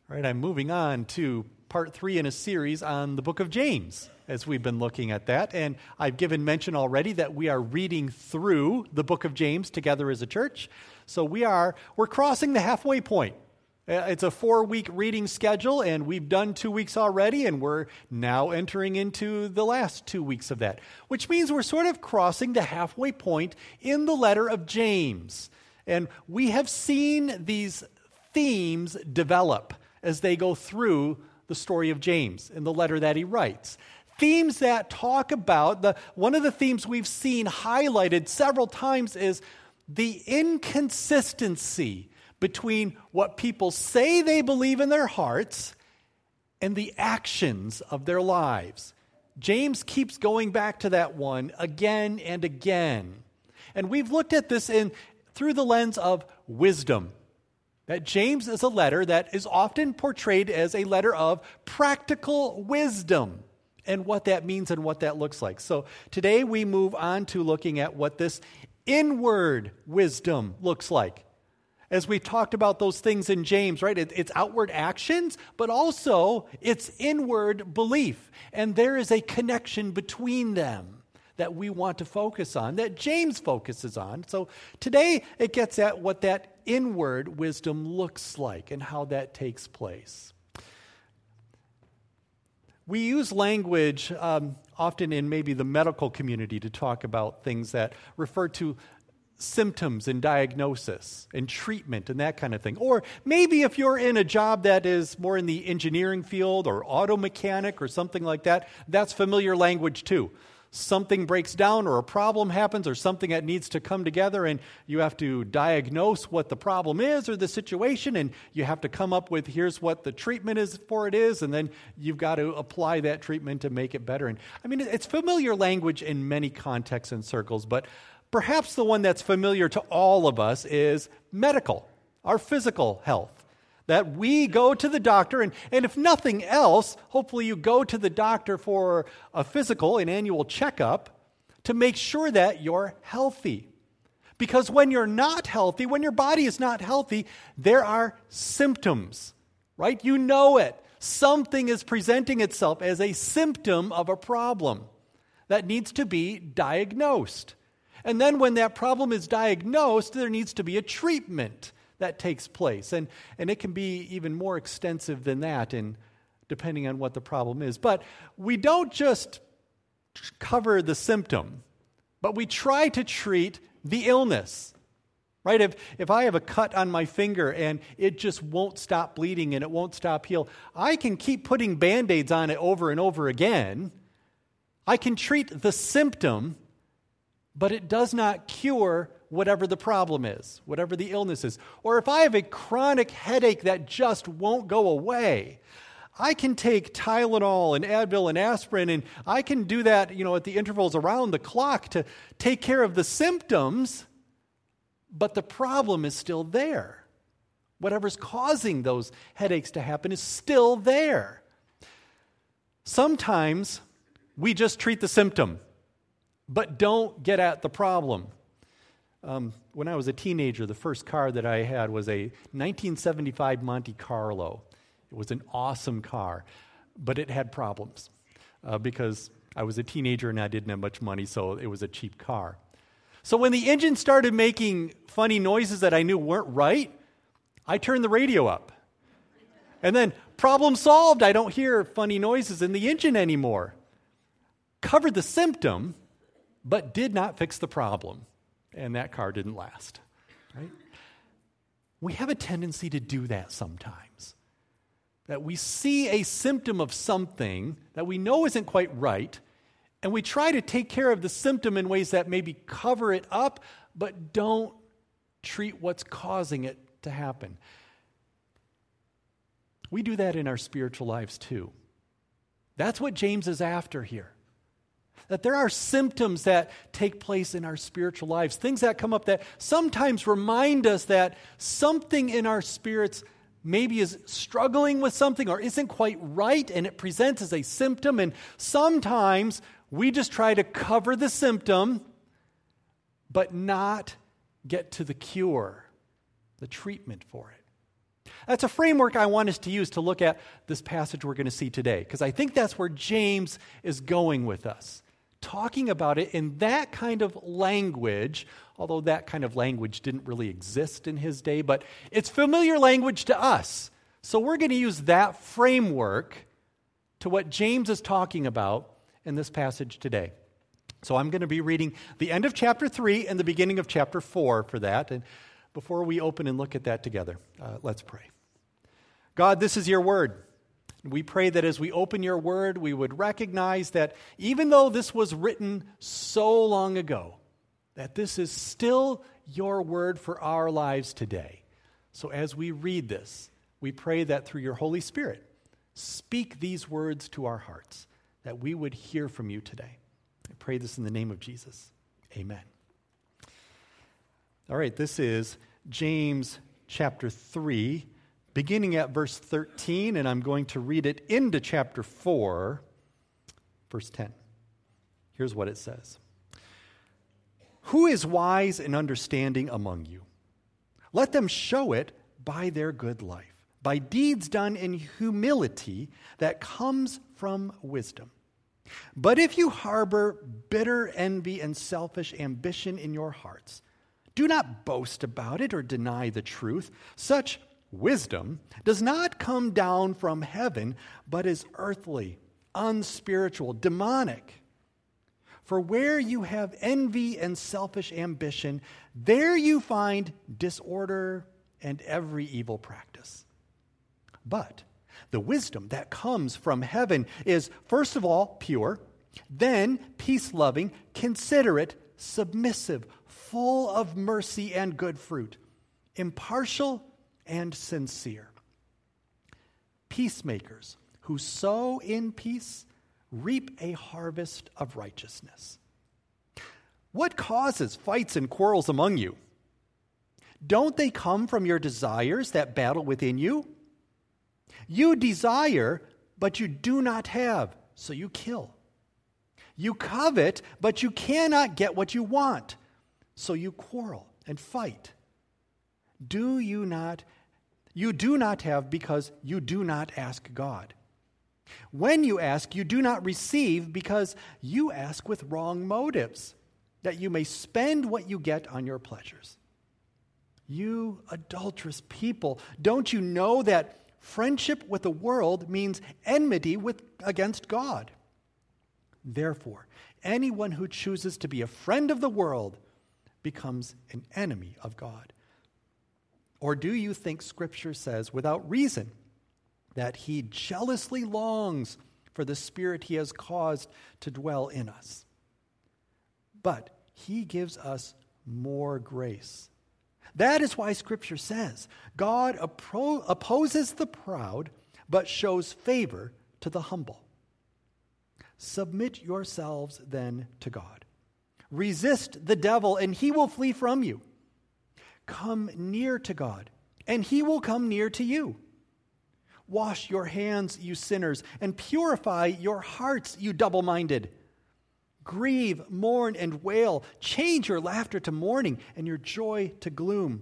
All right, I'm moving on to part 3 in a series on the book of James, as we've been looking at that. And I've given mention already that we are reading through the book of James together as a church. So we're crossing the halfway point. It's a 4-week reading schedule, and we've done 2 weeks already, and we're now entering into the last 2 weeks of that, which means we're sort of crossing the halfway point in the letter of James. And we have seen these themes develop as they go through the story of James in the letter that he writes. Themes that talk about, one of the themes we've seen highlighted several times is the inconsistency between what people say they believe in their hearts and the actions of their lives. James keeps going back to that one again and again. And we've looked at this through the lens of wisdom. That James is a letter that is often portrayed as a letter of practical wisdom and what that means and what that looks like. So today we move on to looking at what this inward wisdom looks like. As we talked about those things in James, right? It's outward actions, but also it's inward belief. And there is a connection between them that we want to focus on, that James focuses on. So today it gets at what that inward wisdom looks like and how that takes place. We use language often in maybe the medical community to talk about things that refer to symptoms and diagnosis and treatment and that kind of thing. Or maybe if you're in a job that is more in the engineering field or auto mechanic or something like that, that's familiar language too. Something breaks down or a problem happens or something that needs to come together, and you have to diagnose what the problem is or the situation, and you have to come up with here's what the treatment is for it is, and then you've got to apply that treatment to make it better. And I mean, it's familiar language in many contexts and circles, but perhaps the one that's familiar to all of us is medical, our physical health. That we go to the doctor, and if nothing else, hopefully you go to the doctor for a physical, an annual checkup, to make sure that you're healthy. Because when you're not healthy, when your body is not healthy, there are symptoms, right? You know it. Something is presenting itself as a symptom of a problem that needs to be diagnosed. And then when that problem is diagnosed, there needs to be a treatment that takes place. And it can be even more extensive than that, and depending on what the problem is. But we don't just cover the symptom, but we try to treat the illness. Right? If I have a cut on my finger and it just won't stop bleeding and it won't stop heal, I can keep putting Band-Aids on it over and over again. I can treat the symptom, but it does not cure whatever the problem is, whatever the illness is. Or if I have a chronic headache that just won't go away, I can take Tylenol and Advil and aspirin, and I can do that, at the intervals around the clock to take care of the symptoms, but the problem is still there. Whatever's causing those headaches to happen is still there. Sometimes we just treat the symptom, but don't get at the problem. When I was a teenager, the first car that I had was a 1975 Monte Carlo. It was an awesome car, but it had problems because I was a teenager and I didn't have much money, so it was a cheap car. So when the engine started making funny noises that I knew weren't right, I turned the radio up. And then, problem solved, I don't hear funny noises in the engine anymore. Covered the symptom, but did not fix the problem. And that car didn't last, right? We have a tendency to do that sometimes. That we see a symptom of something that we know isn't quite right, and we try to take care of the symptom in ways that maybe cover it up, but don't treat what's causing it to happen. We do that in our spiritual lives too. That's what James is after here. That there are symptoms that take place in our spiritual lives, things that come up that sometimes remind us that something in our spirits maybe is struggling with something or isn't quite right, and it presents as a symptom. And sometimes we just try to cover the symptom, but not get to the cure, the treatment for it. That's a framework I want us to use to look at this passage we're going to see today, because I think that's where James is going with us, talking about it in that kind of language, although that kind of language didn't really exist in his day, but it's familiar language to us. So we're going to use that framework to what James is talking about in this passage today. So I'm going to be reading the end of chapter 3 and the beginning of chapter 4 for that. And before we open and look at that together, let's pray. God, this is your word. We pray that as we open your word, we would recognize that even though this was written so long ago, that this is still your word for our lives today. So as we read this, we pray that through your Holy Spirit, speak these words to our hearts, that we would hear from you today. I pray this in the name of Jesus. Amen. All right, this is James chapter 3, beginning at verse 13, and I'm going to read it into chapter 4, verse 10. Here's what it says. Who is wise and understanding among you? Let them show it by their good life, by deeds done in humility that comes from wisdom. But if you harbor bitter envy and selfish ambition in your hearts, do not boast about it or deny the truth. Such wisdom does not come down from heaven, but is earthly, unspiritual, demonic. For where you have envy and selfish ambition, there you find disorder and every evil practice. But the wisdom that comes from heaven is, first of all, pure, then peace-loving, considerate, submissive, full of mercy and good fruit, impartial and sincere. Peacemakers who sow in peace reap a harvest of righteousness. What causes fights and quarrels among you? Don't they come from your desires that battle within you? You desire, but you do not have, so you kill. You covet, but you cannot get what you want, so you quarrel and fight. You do not have because you do not ask God. When you ask, you do not receive because you ask with wrong motives, that you may spend what you get on your pleasures. You adulterous people, don't you know that friendship with the world means enmity against God? Therefore, anyone who chooses to be a friend of the world becomes an enemy of God. Or do you think Scripture says, without reason, that he jealously longs for the Spirit he has caused to dwell in us? But he gives us more grace. That is why Scripture says, God opposes the proud, but shows favor to the humble. Submit yourselves then to God. Resist the devil, and he will flee from you. Come near to God, and he will come near to you. Wash your hands, you sinners, and purify your hearts, you double-minded. Grieve, mourn, and wail. Change your laughter to mourning and your joy to gloom.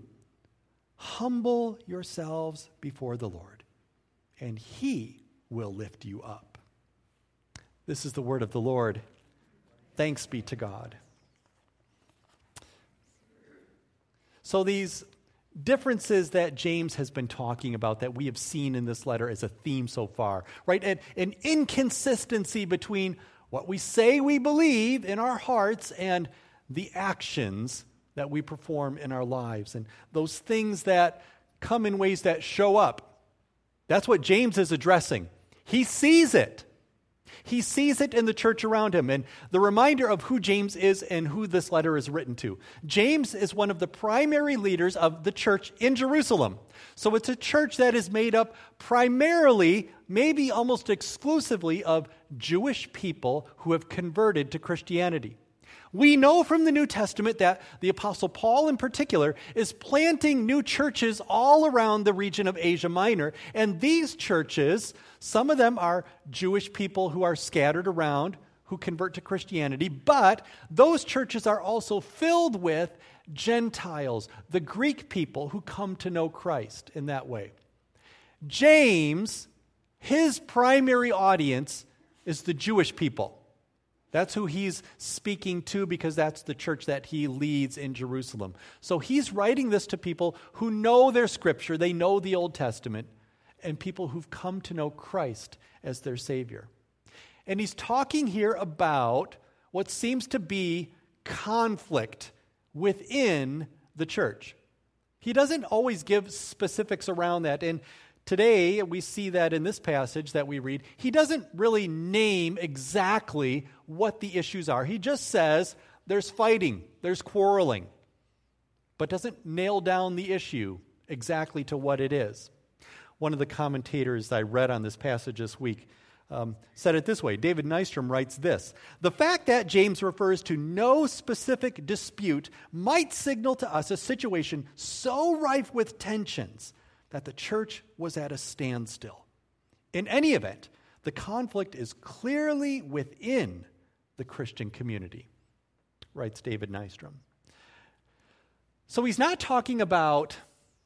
Humble yourselves before the Lord, and he will lift you up. This is the word of the Lord. Thanks be to God. So these differences that James has been talking about that we have seen in this letter as a theme so far, right? An inconsistency between what we say we believe in our hearts and the actions that we perform in our lives. And those things that come in ways that show up. That's what James is addressing. He sees it. He sees it in the church around him. And the reminder of who James is and who this letter is written to. James is one of the primary leaders of the church in Jerusalem. So it's a church that is made up primarily, maybe almost exclusively, of Jewish people who have converted to Christianity. We know from the New Testament that the Apostle Paul in particular is planting new churches all around the region of Asia Minor. And these churches, some of them are Jewish people who are scattered around, who convert to Christianity. But those churches are also filled with Gentiles, the Greek people who come to know Christ in that way. James, his primary audience is the Jewish people. That's who he's speaking to because that's the church that he leads in Jerusalem. So he's writing this to people who know their scripture, they know the Old Testament, and people who've come to know Christ as their Savior. And he's talking here about what seems to be conflict within the church. He doesn't always give specifics around that. And today we see that in this passage that we read, he doesn't really name exactly what the issues are. He just says there's fighting, there's quarreling, but doesn't nail down the issue exactly to what it is. One of the commentators I read on this passage this week said it this way. David Nystrom writes this: "The fact that James refers to no specific dispute might signal to us a situation so rife with tensions that the church was at a standstill. In any event, the conflict is clearly within the Christian community," writes David Nystrom. So he's not talking about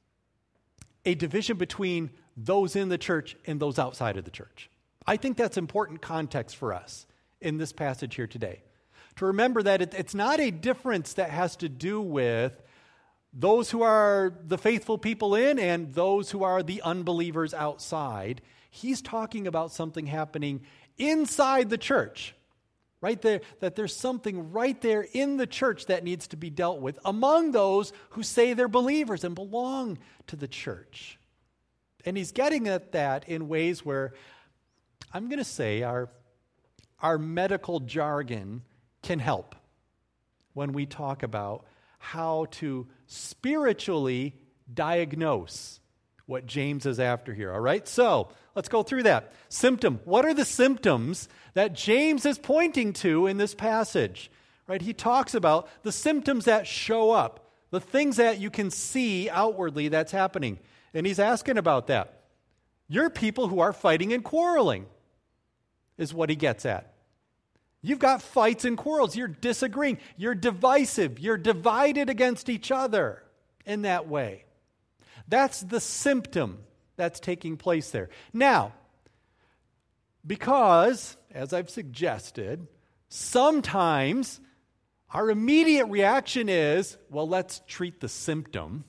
a division between those in the church and those outside of the church. I think that's important context for us in this passage here today. To remember that it's not a difference that has to do with those who are the faithful people in and those who are the unbelievers outside. He's talking about something happening inside the church, right there, that there's something right there in the church that needs to be dealt with among those who say they're believers and belong to the church. And he's getting at that in ways where I'm going to say our medical jargon can help when we talk about how to spiritually diagnose what James is after here, all right? So let's go through that. Symptom. What are the symptoms that James is pointing to in this passage? Right? He talks about the symptoms that show up, the things that you can see outwardly that's happening. And he's asking about that. You're people who are fighting and quarreling, is what he gets at. You've got fights and quarrels. You're disagreeing. You're divisive. You're divided against each other in that way. That's the symptom that's taking place there. Now, because, as I've suggested, sometimes our immediate reaction is, well, let's treat the symptom.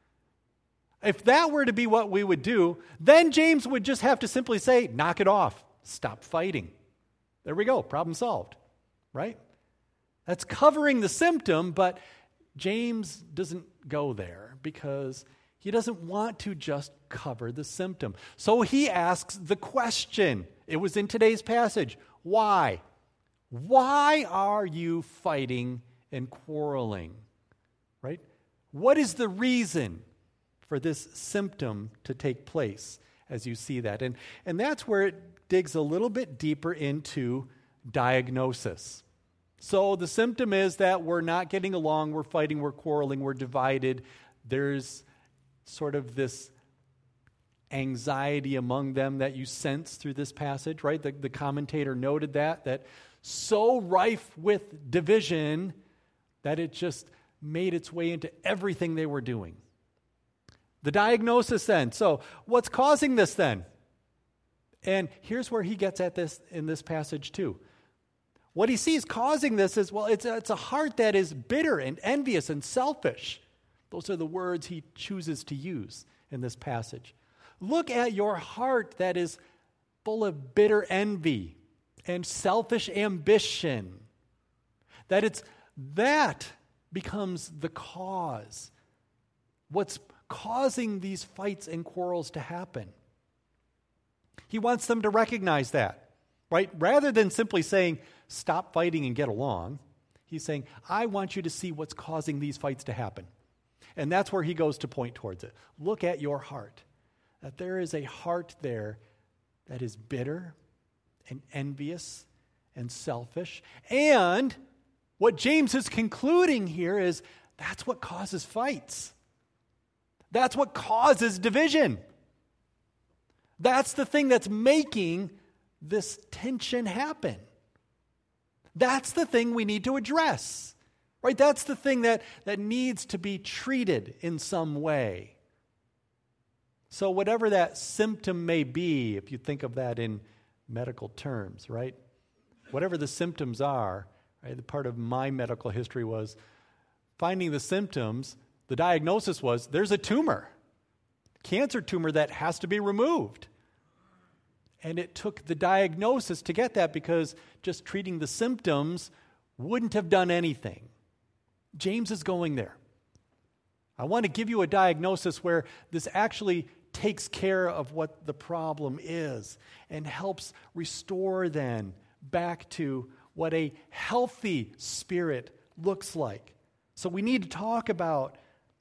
If that were to be what we would do, then James would just have to simply say, knock it off. Stop fighting. There we go. Problem solved. Right? That's covering the symptom, but James doesn't go there because he doesn't want to just cover the symptom. So he asks the question. It was in today's passage. Why? Why are you fighting and quarreling? Right? What is the reason for this symptom to take place as you see that? And that's where it digs a little bit deeper into diagnosis. So the symptom is that we're not getting along, we're fighting, we're quarreling, we're divided. There's sort of this anxiety among them that you sense through this passage, right? The commentator noted that so rife with division that it just made its way into everything they were doing. The diagnosis then. So what's causing this then? And here's where he gets at this in this passage too. What he sees causing this is, well, it's a heart that is bitter and envious and selfish. Those are the words he chooses to use in this passage. Look at your heart that is full of bitter envy and selfish ambition. That becomes the cause. What's causing these fights and quarrels to happen? He wants them to recognize that, right? Rather than simply saying, stop fighting and get along, he's saying, I want you to see what's causing these fights to happen. And that's where he goes to point towards it. Look at your heart. That there is a heart there that is bitter and envious and selfish. And what James is concluding here is that's what causes fights. That's what causes division. That's the thing that's making this tension happen. That's the thing we need to address, right? That's the thing that needs to be treated in some way. So whatever that symptom may be, if you think of that in medical terms, right? Whatever the symptoms are, right? The part of my medical history was finding the symptoms. The diagnosis was there's a tumor, cancer tumor that has to be removed. And it took the diagnosis to get that because just treating the symptoms wouldn't have done anything. James is going there. I want to give you a diagnosis where this actually takes care of what the problem is and helps restore then back to what a healthy spirit looks like. So we need to talk about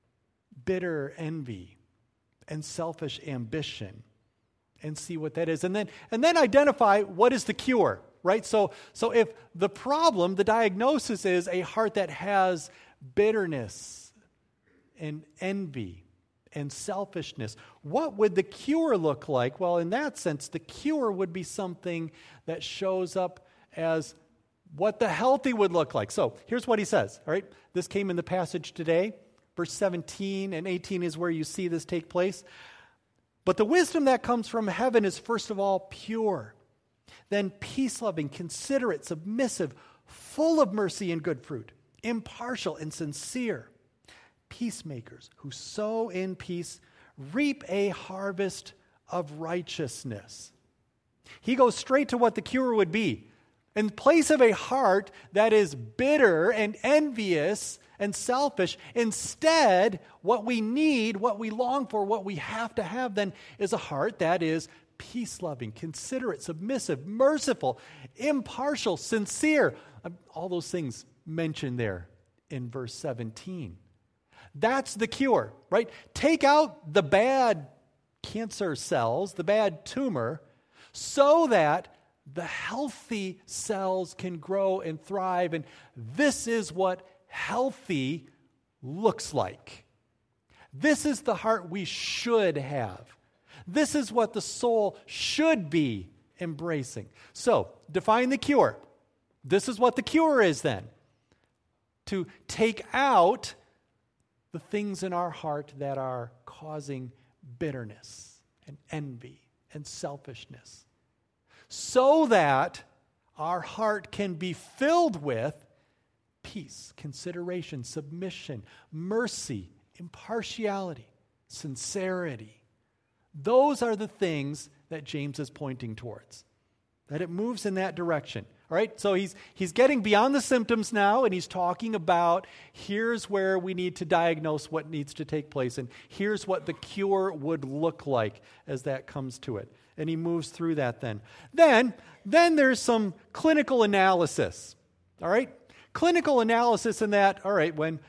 bitter envy and selfish ambition and see what that is. And then identify what is the cure, right? So if the problem, the diagnosis is a heart that has bitterness and envy and selfishness, what would the cure look like? Well, in that sense, the cure would be something that shows up as what the healthy would look like. So here's what he says, all right? This came in the passage today. Verse 17 and 18 is where you see this take place. But the wisdom that comes from heaven is first of all pure, then peace-loving, considerate, submissive, full of mercy and good fruit, impartial and sincere, peacemakers who sow in peace reap a harvest of righteousness. He goes straight to what the cure would be. In place of a heart that is bitter and envious and selfish, instead, what we need, what we long for, what we have to have then is a heart that is peace-loving, considerate, submissive, merciful, impartial, sincere. All those things mentioned there in verse 17. That's the cure, right? Take out the bad cancer cells, the bad tumor, so that the healthy cells can grow and thrive. And this is what healthy looks like. This is the heart we should have. This is what the soul should be embracing. So, define the cure. This is what the cure is then. To take out the things in our heart that are causing bitterness and envy and selfishness, so that our heart can be filled with peace, consideration, submission, mercy, impartiality, sincerity. Those are the things that James is pointing towards, that it moves in that direction. All right, so he's getting beyond the symptoms now, and he's talking about here's where we need to diagnose what needs to take place, and here's what the cure would look like as that comes to it. And he moves through that then. Then there's some clinical analysis. All right? Clinical analysis in that, all right, when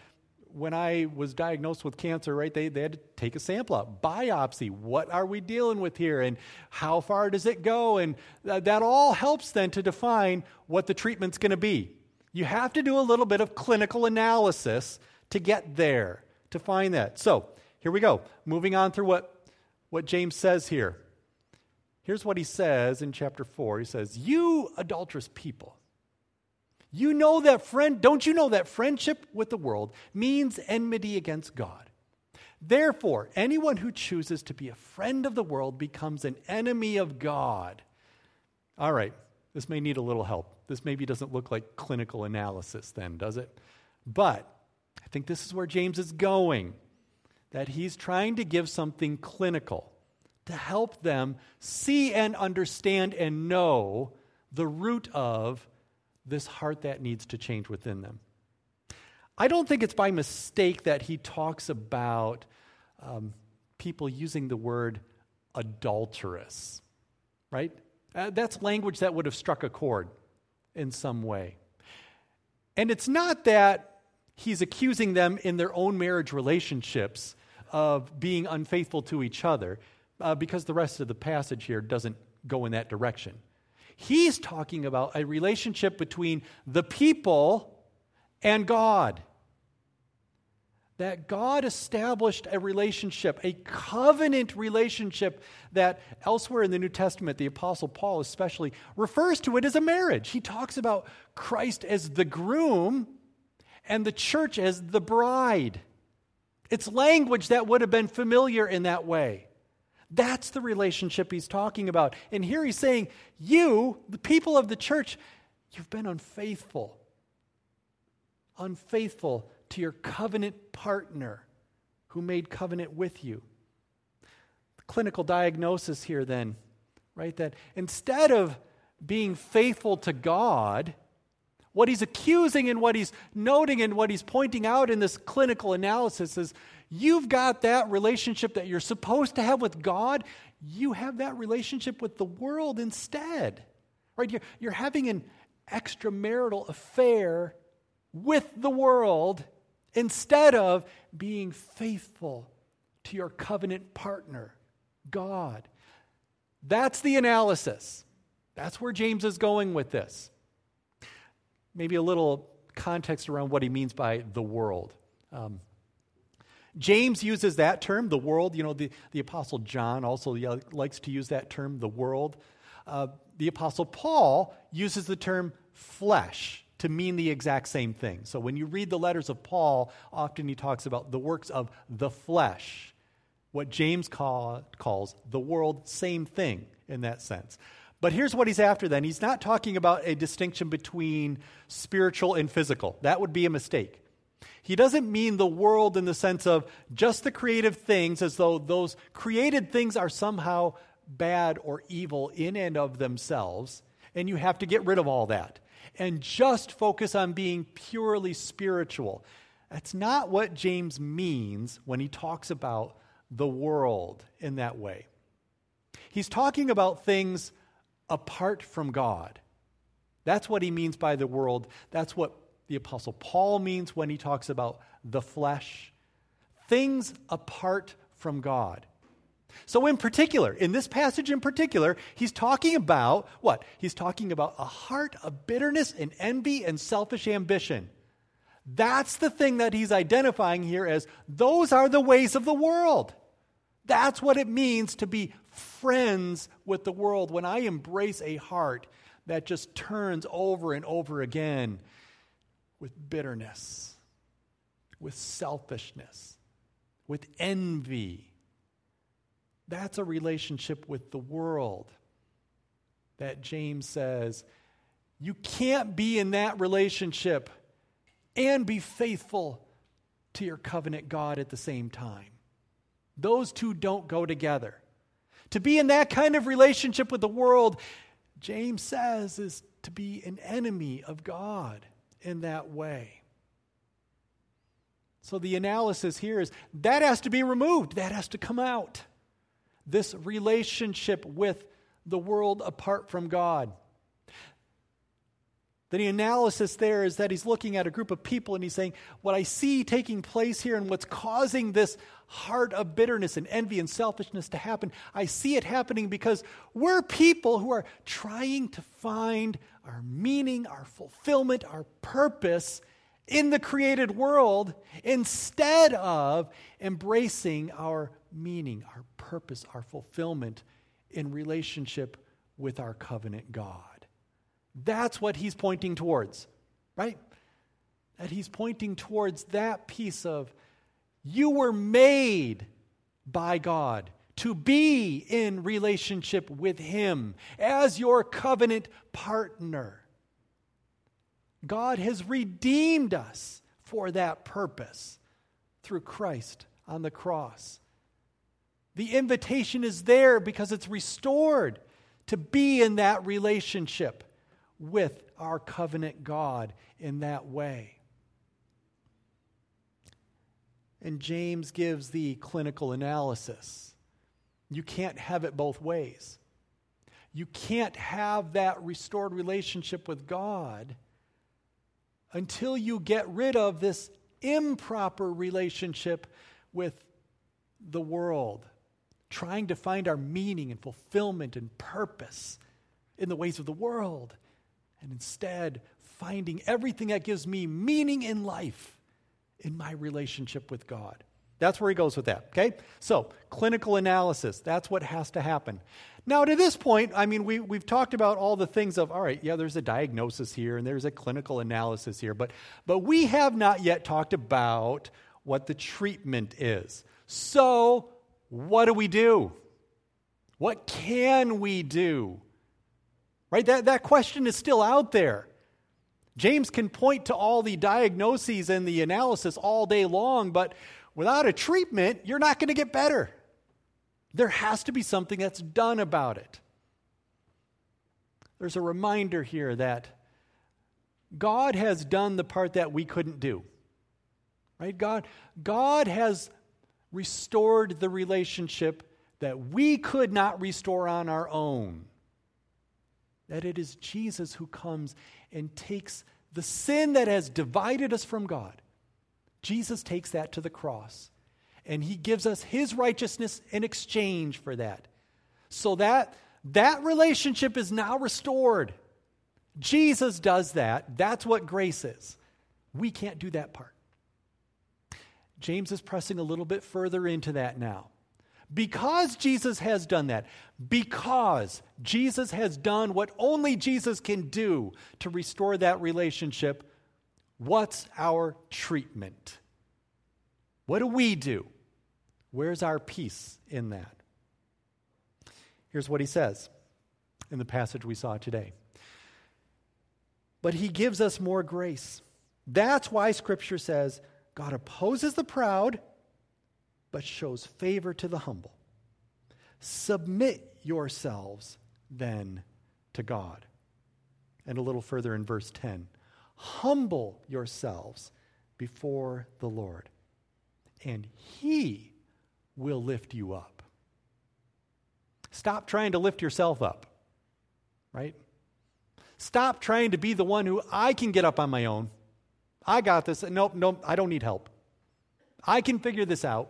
I was diagnosed with cancer, right, they had to take a sample out, biopsy. What are we dealing with here, and how far does it go? And that all helps then to define what the treatment's going to be. You have to do a little bit of clinical analysis to get there, to find that. So here we go. Moving on through what James says here. Here's what he says in chapter 4. He says, "You adulterous people, don't you know that friendship with the world means enmity against God? Therefore, anyone who chooses to be a friend of the world becomes an enemy of God." All right, this may need a little help. This maybe doesn't look like clinical analysis then, does it? But I think this is where James is going, that he's trying to give something clinical to help them see and understand and know the root of this heart that needs to change within them. I don't think it's by mistake that he talks about people using the word adulterous, right? That's language that would have struck a chord in some way. And it's not that he's accusing them in their own marriage relationships of being unfaithful to each other, because the rest of the passage here doesn't go in that direction. He's talking about a relationship between the people and God. That God established a relationship, a covenant relationship that elsewhere in the New Testament, the Apostle Paul especially refers to it as a marriage. He talks about Christ as the groom and the church as the bride. It's language that would have been familiar in that way. That's the relationship he's talking about. And here he's saying, you, the people of the church, you've been unfaithful. Unfaithful to your covenant partner who made covenant with you. The clinical diagnosis here then, right, that instead of being faithful to God, what he's accusing and what he's noting and what he's pointing out in this clinical analysis is you've got that relationship that you're supposed to have with God, you have that relationship with the world instead. Right? You're having an extramarital affair with the world instead of being faithful to your covenant partner, God. That's the analysis. That's where James is going with this. Maybe a little context around what he means by the world. James uses that term, the world. You know, the Apostle John also likes to use that term, the world. The Apostle Paul uses the term flesh to mean the exact same thing. So when you read the letters of Paul, often he talks about the works of the flesh. What James calls the world, same thing in that sense. But here's what he's after then. He's not talking about a distinction between spiritual and physical. That would be a mistake. He doesn't mean the world in the sense of just the creative things, as though those created things are somehow bad or evil in and of themselves, and you have to get rid of all that and just focus on being purely spiritual. That's not what James means when he talks about the world in that way. He's talking about things apart from God. That's what he means by the world. That's what the Apostle Paul means when he talks about the flesh. Things apart from God. So in particular, in this passage in particular, he's talking about what? He's talking about a heart of bitterness and envy and selfish ambition. That's the thing that he's identifying here as those are the ways of the world. That's what it means to be friends with the world. When I embrace a heart that just turns over and over again with bitterness, with selfishness, with envy. That's a relationship with the world that James says you can't be in that relationship and be faithful to your covenant God at the same time. Those two don't go together. To be in that kind of relationship with the world, James says, is to be an enemy of God in that way. So the analysis here is that has to be removed. That has to come out. This relationship with the world apart from God. The analysis there is that he's looking at a group of people and he's saying, what I see taking place here and what's causing this heart of bitterness and envy and selfishness to happen, I see it happening because we're people who are trying to find our meaning, our fulfillment, our purpose in the created world instead of embracing our meaning, our purpose, our fulfillment in relationship with our covenant God. That's what he's pointing towards, right? That he's pointing towards that piece of you were made by God to be in relationship with Him as your covenant partner. God has redeemed us for that purpose through Christ on the cross. The invitation is there because it's restored to be in that relationship with our covenant God in that way. And James gives the clinical analysis. You can't have it both ways. You can't have that restored relationship with God until you get rid of this improper relationship with the world, trying to find our meaning and fulfillment and purpose in the ways of the world. And instead, finding everything that gives me meaning in life in my relationship with God. That's where he goes with that, okay? So, clinical analysis, that's what has to happen. Now, to this point, I mean, we've talked about all the things of, all right, yeah, there's a diagnosis here and there's a clinical analysis here, but we have not yet talked about what the treatment is. So, what do we do? What can we do? Right? That question is still out there. James can point to all the diagnoses and the analysis all day long, but without a treatment, you're not going to get better. There has to be something that's done about it. There's a reminder here that God has done the part that we couldn't do. Right? God has restored the relationship that we could not restore on our own. That it is Jesus who comes and takes the sin that has divided us from God. Jesus takes that to the cross, and he gives us his righteousness in exchange for that. So that relationship is now restored. Jesus does that. That's what grace is. We can't do that part. James is pressing a little bit further into that now. Because Jesus has done that, because Jesus has done what only Jesus can do to restore that relationship, what's our treatment? What do we do? Where's our peace in that? Here's what he says in the passage we saw today. But he gives us more grace. That's why Scripture says, God opposes the proud, but shows favor to the humble. Submit yourselves then to God. And a little further in verse 10, humble yourselves before the Lord, and he will lift you up. Stop trying to lift yourself up, right? Stop trying to be the one who I can get up on my own. I got this. Nope, I don't need help. I can figure this out.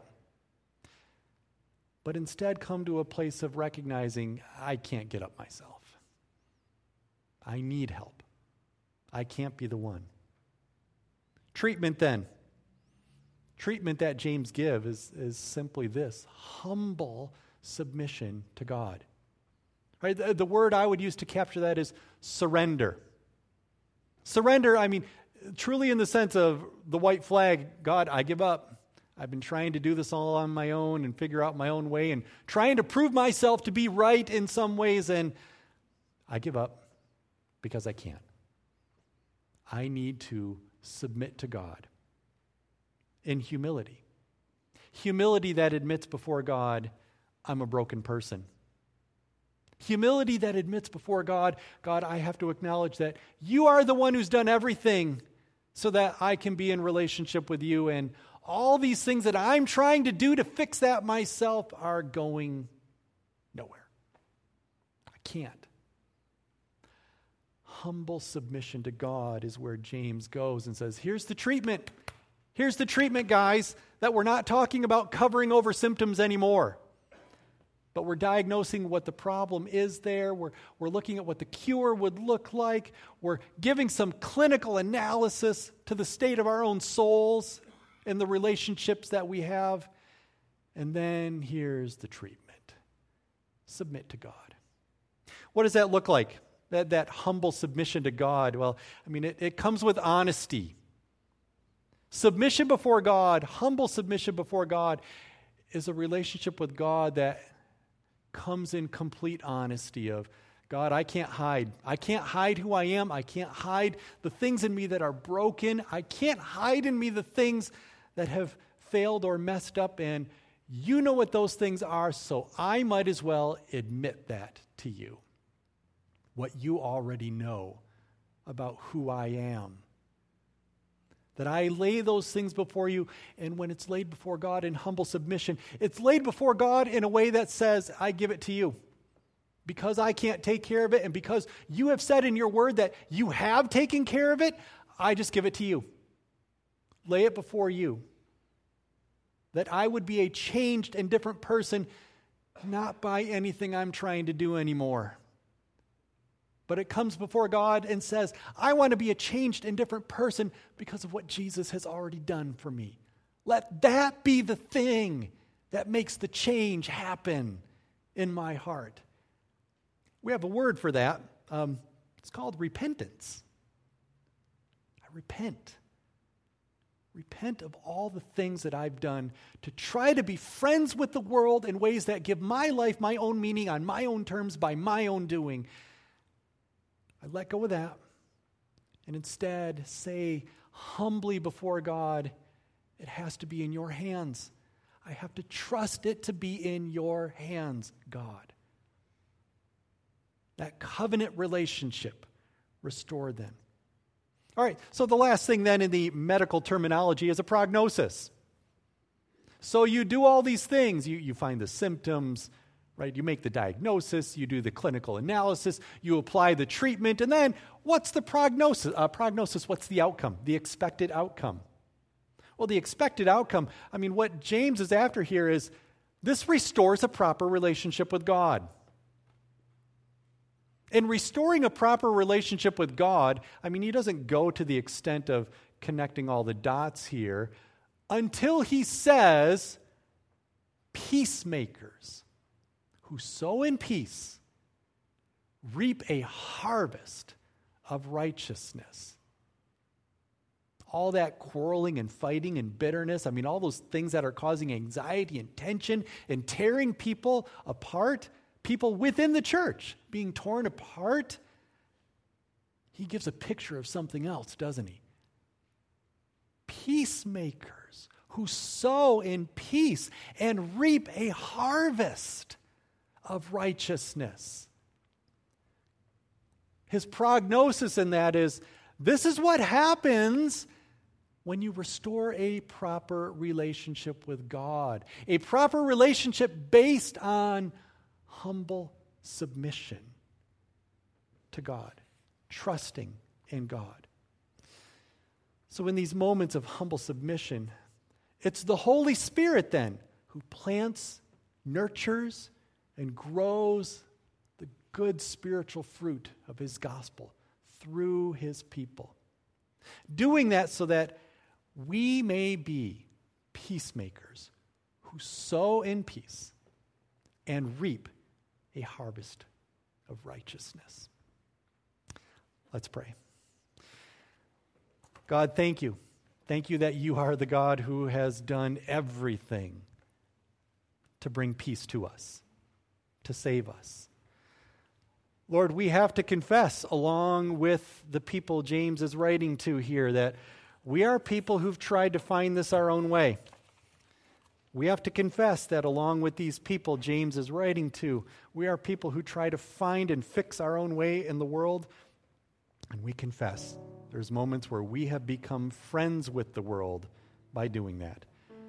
But instead come to a place of recognizing I can't get up myself. I need help. I can't be the one. Treatment then. Treatment that James gives is simply this: humble submission to God. Right? The word I would use to capture that is surrender. Surrender, I mean, truly in the sense of the white flag, God, I give up. I've been trying to do this all on my own and figure out my own way and trying to prove myself to be right in some ways, and I give up because I can't. I need to submit to God in humility. Humility that admits before God, I'm a broken person. Humility that admits before God, God, I have to acknowledge that you are the one who's done everything so that I can be in relationship with you, and all these things that I'm trying to do to fix that myself are going nowhere. I can't. Humble submission to God is where James goes and says, here's the treatment. Here's the treatment, guys, that we're not talking about covering over symptoms anymore. But we're diagnosing what the problem is there. We're looking at what the cure would look like. We're giving some clinical analysis to the state of our own souls and the relationships that we have. And then here's the treatment. Submit to God. What does that look like? That humble submission to God? Well, I mean, it comes with honesty. Submission before God, humble submission before God, is a relationship with God that comes in complete honesty of, God, I can't hide. I can't hide who I am. I can't hide the things in me that are broken. I can't hide in me the things that have failed or messed up, and you know what those things are, so I might as well admit that to you. What you already know about who I am. That I lay those things before you, and when it's laid before God in humble submission, it's laid before God in a way that says, I give it to you. Because I can't take care of it, and because you have said in your word that you have taken care of it, I just give it to you. Lay it before you. That I would be a changed and different person, not by anything I'm trying to do anymore. But it comes before God and says, I want to be a changed and different person because of what Jesus has already done for me. Let that be the thing that makes the change happen in my heart. We have a word for that. It's called repentance. I repent. Repent of all the things that I've done to try to be friends with the world in ways that give my life my own meaning on my own terms by my own doing. I let go of that and instead say humbly before God, it has to be in your hands. I have to trust it to be in your hands, God. That covenant relationship restored then. All right, so the last thing then in the medical terminology is a prognosis. So you do all these things. You find the symptoms, right? You make the diagnosis, you do the clinical analysis, you apply the treatment, and then what's the prognosis? What's the outcome? The expected outcome. Well, the expected outcome, what James is after here is this restores a proper relationship with God. In restoring a proper relationship with God, he doesn't go to the extent of connecting all the dots here until he says, peacemakers who sow in peace reap a harvest of righteousness. All that quarreling and fighting and bitterness, all those things that are causing anxiety and tension and tearing people apart, people within the church being torn apart, he gives a picture of something else, doesn't he? Peacemakers who sow in peace and reap a harvest of righteousness. His prognosis in that is, this is what happens when you restore a proper relationship with God. A proper relationship based on humble submission to God, trusting in God. So in these moments of humble submission, it's the Holy Spirit then who plants, nurtures, and grows the good spiritual fruit of his gospel through his people. Doing that so that we may be peacemakers who sow in peace and reap a harvest of righteousness. Let's pray. God, thank you. Thank you that you are the God who has done everything to bring peace to us, to save us. Lord, we have to confess, along with the people James is writing to here, that we are people who've tried to find this our own way. We have to confess that along with these people James is writing to, we are people who try to find and fix our own way in the world. And we confess there's moments where we have become friends with the world by doing that.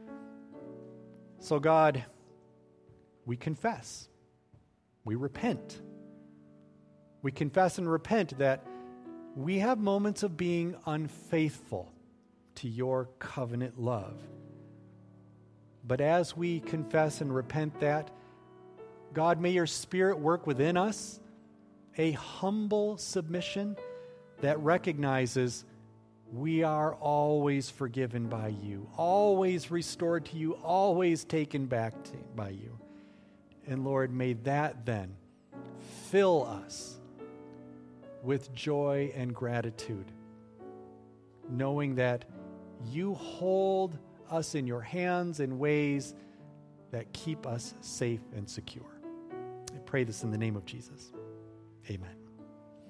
So God, we confess. We repent. We confess and repent that we have moments of being unfaithful to your covenant love. But as we confess and repent that, God, may your Spirit work within us a humble submission that recognizes we are always forgiven by you, always restored to you, always taken back by you. And Lord, may that then fill us with joy and gratitude, knowing that you hold us in your hands in ways that keep us safe and secure. I pray this in the name of Jesus. Amen.